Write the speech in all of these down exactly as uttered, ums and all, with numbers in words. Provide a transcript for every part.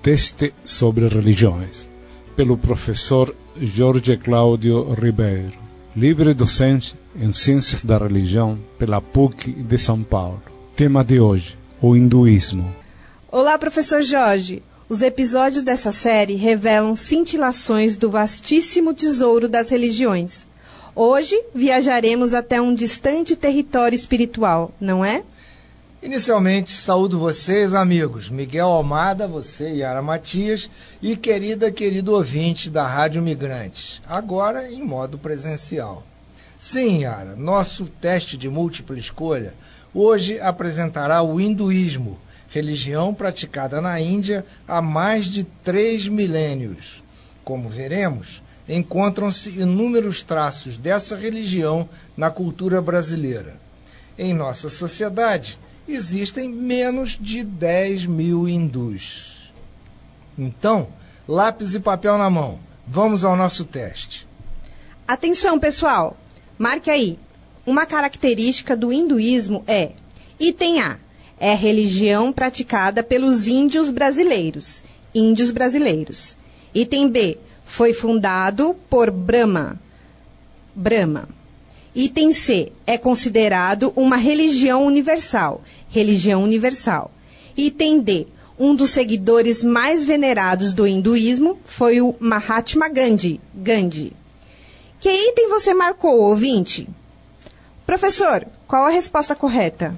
teste sobre religiões, pelo professor Jorge Cláudio Ribeiro, livre docente em Ciências da Religião pela P U C de São Paulo. Tema de hoje, o hinduísmo. Olá, professor Jorge. Os episódios dessa série revelam cintilações do vastíssimo tesouro das religiões. Hoje viajaremos até um distante território espiritual, não é? Inicialmente, saúdo vocês, amigos. Miguel Almada, você, Yara Matias, e querida, querido ouvinte da Rádio Migrantes, agora em modo presencial. Sim, Yara, nosso teste de múltipla escolha hoje apresentará o hinduísmo, religião praticada na Índia há mais de três milênios. Como veremos, encontram-se inúmeros traços dessa religião na cultura brasileira. Em nossa sociedade, existem menos de dez mil hindus. Então, lápis e papel na mão, vamos ao nosso teste. Atenção, pessoal! Marque aí. Uma característica do hinduísmo é: item A, é religião praticada pelos índios brasileiros. Índios brasileiros. Item B, foi fundado por Brahma. Brahma. Item C, é considerado uma religião universal. Religião universal. Item D, um dos seguidores mais venerados do hinduísmo foi o Mahatma Gandhi. Gandhi. Que item você marcou, ouvinte? Professor, qual a resposta correta?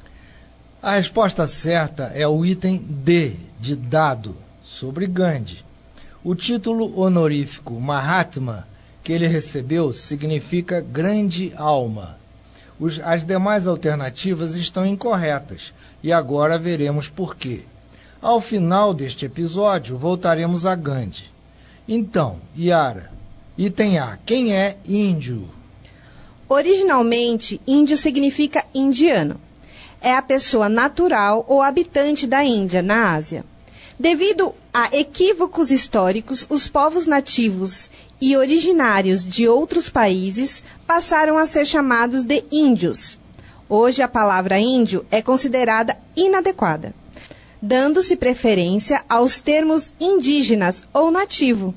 A resposta certa é o item D, de dado, sobre Gandhi. O título honorífico Mahatma que ele recebeu significa grande alma. Os, as demais alternativas estão incorretas, e agora veremos por quê. Ao final deste episódio, voltaremos a Gandhi. Então, Yara, item A, quem é índio? Originalmente, índio significa indiano. É a pessoa natural ou habitante da Índia, na Ásia. Devido a equívocos históricos, os povos nativos e originários de outros países passaram a ser chamados de índios. Hoje a palavra índio é considerada inadequada, dando-se preferência aos termos indígenas ou nativo.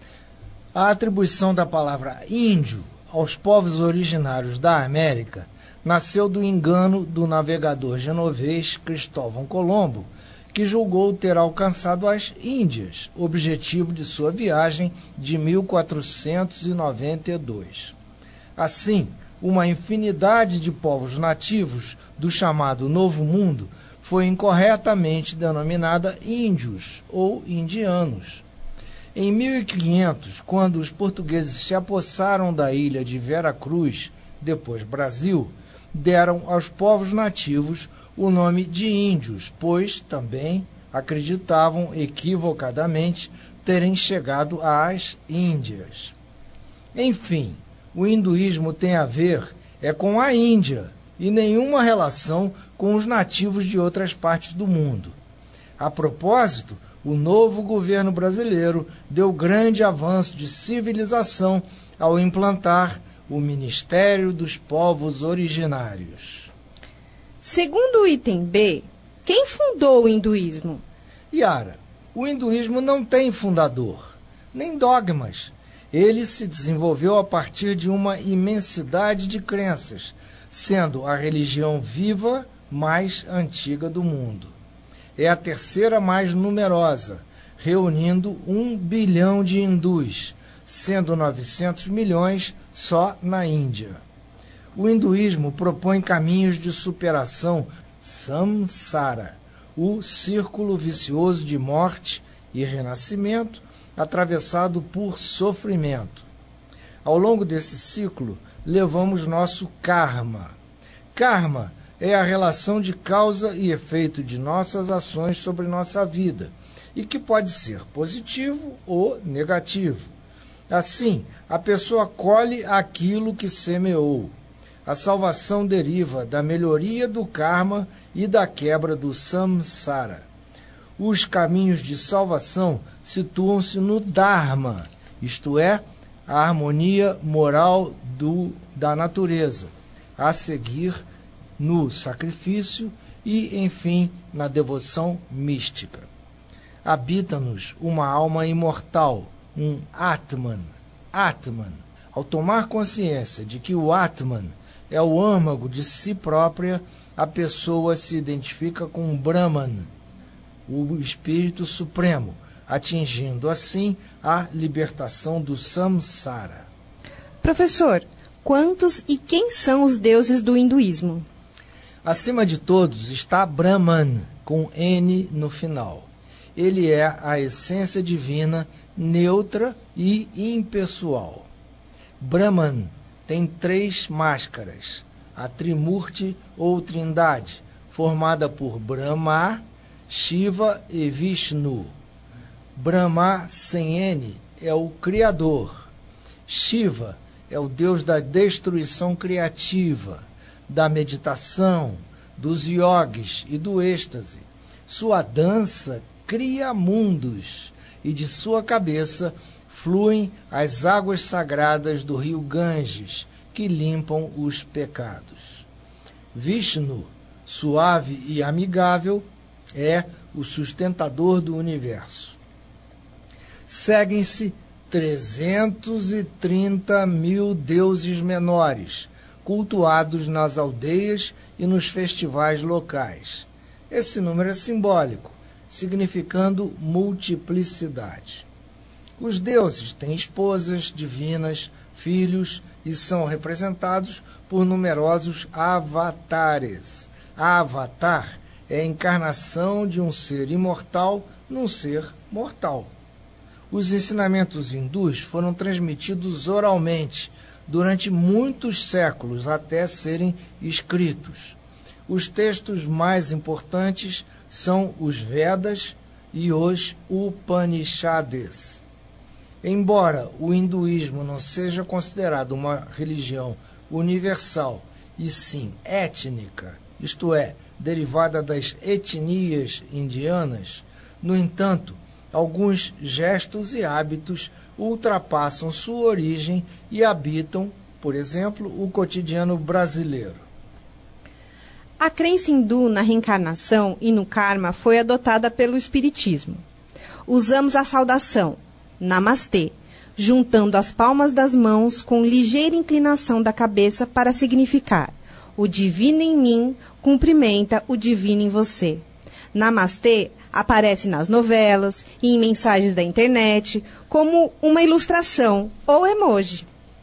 A atribuição da palavra índio aos povos originários da América nasceu do engano do navegador genovês Cristóvão Colombo, que julgou ter alcançado as Índias, objetivo de sua viagem de mil quatrocentos e noventa e dois. Assim, uma infinidade de povos nativos do chamado Novo Mundo foi incorretamente denominada índios ou indianos. Em mil e quinhentos, quando os portugueses se apossaram da ilha de Vera Cruz, depois Brasil, deram aos povos nativos o nome de índios, pois também acreditavam equivocadamente terem chegado às Índias. Enfim, o hinduísmo tem a ver é com a Índia e nenhuma relação com os nativos de outras partes do mundo. A propósito, o novo governo brasileiro deu grande avanço de civilização ao implantar o Ministério dos Povos Originários. Segundo o item B, quem fundou o hinduísmo? Yara, o hinduísmo não tem fundador, nem dogmas. Ele se desenvolveu a partir de uma imensidade de crenças, sendo a religião viva mais antiga do mundo. É a terceira mais numerosa, reunindo um bilhão de hindus, sendo novecentos milhões só na Índia. O hinduísmo propõe caminhos de superação samsara, o círculo vicioso de morte e renascimento, atravessado por sofrimento. Ao longo desse ciclo, levamos nosso karma. Karma é a relação de causa e efeito de nossas ações sobre nossa vida, e que pode ser positivo ou negativo. Assim, a pessoa colhe aquilo que semeou. A salvação deriva da melhoria do karma e da quebra do samsara. Os caminhos de salvação situam-se no dharma, isto é, a harmonia moral do, da natureza, a seguir no sacrifício e, enfim, na devoção mística. habita-nos uma alma imortal, um Atman. Atman. Ao tomar consciência de que o Atman é o âmago de si própria, a pessoa se identifica com o Brahman, o Espírito Supremo, atingindo assim a libertação do samsara. Professor, quantos e quem são os deuses do hinduísmo? Acima de todos está Brahman, com N no final. Ele é a essência divina, neutra e impessoal. Brahman tem três máscaras, a Trimurti ou Trindade, formada por Brahma, Shiva e Vishnu. Brahma, sem N, é o Criador. Shiva é o deus da destruição criativa, da meditação, dos yogis e do êxtase. Sua dança cria mundos e de sua cabeça fluem as águas sagradas do rio Ganges, que limpam os pecados. Vishnu, suave e amigável, é o sustentador do universo. Seguem-se trezentos e trinta mil deuses menores, cultuados nas aldeias e nos festivais locais. Esse número é simbólico, significando multiplicidade. Os deuses têm esposas divinas, filhos e são representados por numerosos avatares. A avatar é a encarnação de um ser imortal num ser mortal. Os ensinamentos hindus foram transmitidos oralmente durante muitos séculos até serem escritos. Os textos mais importantes são os Vedas e os Upanishads. Embora o hinduísmo não seja considerado uma religião universal, e sim étnica, isto é, derivada das etnias indianas, no entanto, alguns gestos e hábitos ultrapassam sua origem e habitam, por exemplo, o cotidiano brasileiro. A crença hindu na reencarnação e no karma foi adotada pelo Espiritismo. Usamos a saudação, Namastê, juntando as palmas das mãos com ligeira inclinação da cabeça para significar: o divino em mim cumprimenta o divino em você. Namastê aparece nas novelas e em mensagens da internet como uma ilustração ou emoji.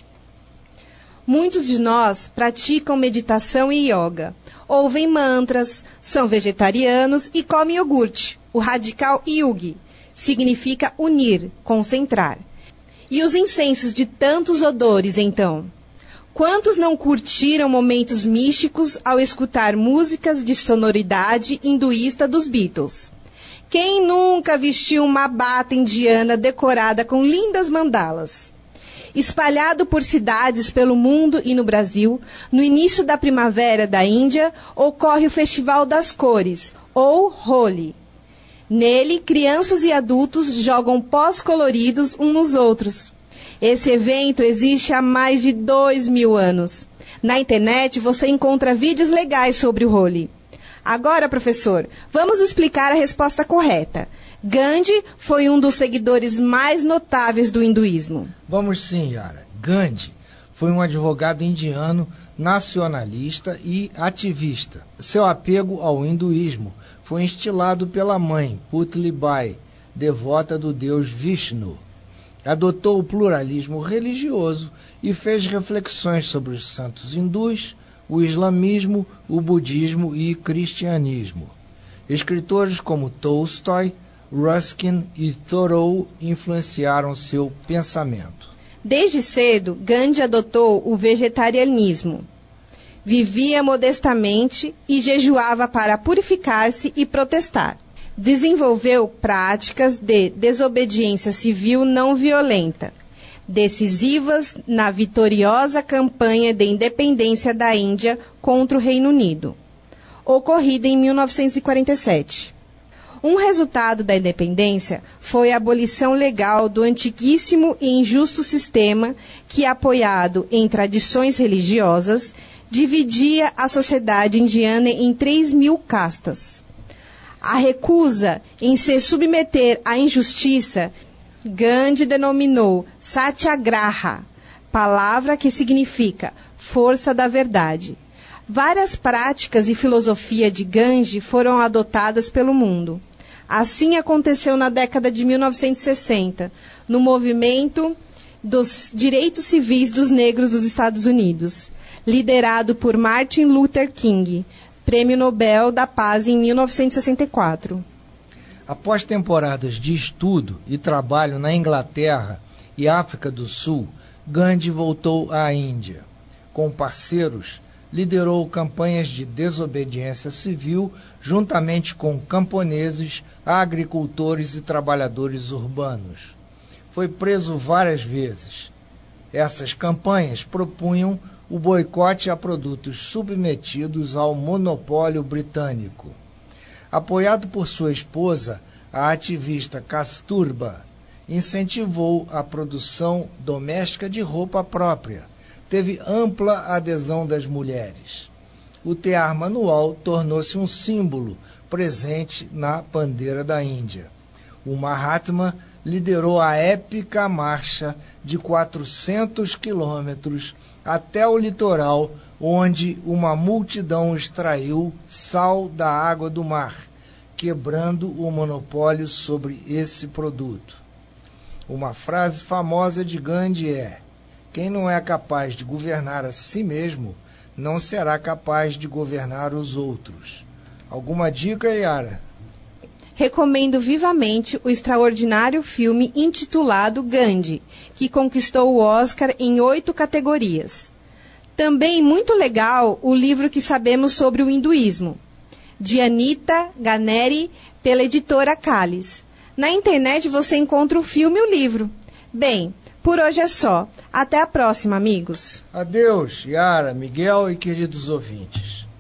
Muitos de nós praticam meditação e yoga, ouvem mantras, são vegetarianos e comem iogurte. O radical yugi significa unir, concentrar. E os incensos de tantos odores, então? Quantos não curtiram momentos místicos ao escutar músicas de sonoridade hinduísta dos Beatles? Quem nunca vestiu uma bata indiana decorada com lindas mandalas? Espalhado por cidades pelo mundo e no Brasil, no início da primavera da Índia, ocorre o Festival das Cores, ou Holi. Nele, crianças e adultos jogam pós coloridos uns nos outros. Esse evento existe há mais de dois mil anos. Na internet você encontra vídeos legais sobre o Holi. Agora, professor, vamos explicar a resposta correta. Gandhi foi um dos seguidores mais notáveis do hinduísmo. Vamos sim, Yara. Gandhi foi um advogado indiano, nacionalista e ativista. Seu apego ao hinduísmo foi instilado pela mãe, Putli Bai, devota do deus Vishnu. Adotou o pluralismo religioso e fez reflexões sobre os santos hindus, o islamismo, o budismo e cristianismo. Escritores como Tolstói, Ruskin e Thoreau influenciaram seu pensamento. Desde cedo, Gandhi adotou o vegetarianismo. Vivia modestamente e jejuava para purificar-se e protestar. Desenvolveu práticas de desobediência civil não violenta, decisivas na vitoriosa campanha de independência da Índia contra o Reino Unido, ocorrida em mil novecentos e quarenta e sete. Um resultado da independência foi a abolição legal do antiguíssimo e injusto sistema que, apoiado em tradições religiosas, dividia a sociedade indiana em três mil castas. A recusa em se submeter à injustiça, Gandhi denominou Satyagraha, palavra que significa força da verdade. Várias práticas e filosofia de Gandhi foram adotadas pelo mundo. Assim aconteceu na década de mil novecentos e sessenta, no movimento dos direitos civis dos negros dos Estados Unidos, liderado por Martin Luther King, Prêmio Nobel da Paz em mil novecentos e sessenta e quatro. Após temporadas de estudo e trabalho na Inglaterra e África do Sul, Gandhi voltou à Índia. Com parceiros, liderou campanhas de desobediência civil juntamente com camponeses, agricultores e trabalhadores urbanos. Foi preso várias vezes. Essas campanhas propunham o boicote a produtos submetidos ao monopólio britânico. Apoiado por sua esposa, a ativista Kasturba incentivou a produção doméstica de roupa própria. Teve ampla adesão das mulheres. O tear manual tornou-se um símbolo presente na bandeira da Índia. O Mahatma liderou a épica marcha de quatrocentos quilômetros até o litoral, onde uma multidão extraiu sal da água do mar, quebrando o monopólio sobre esse produto. Uma frase famosa de Gandhi é: quem não é capaz de governar a si mesmo, não será capaz de governar os outros. Alguma dica, Yara? Recomendo vivamente o extraordinário filme intitulado Gandhi, que conquistou o Oscar em oito categorias. Também muito legal o livro que sabemos sobre o hinduísmo, de Anita Ganeri, pela editora Cáliz. Na internet você encontra o filme e o livro. Bem, por hoje é só. Até a próxima, amigos. Adeus, Yara, Miguel e queridos ouvintes.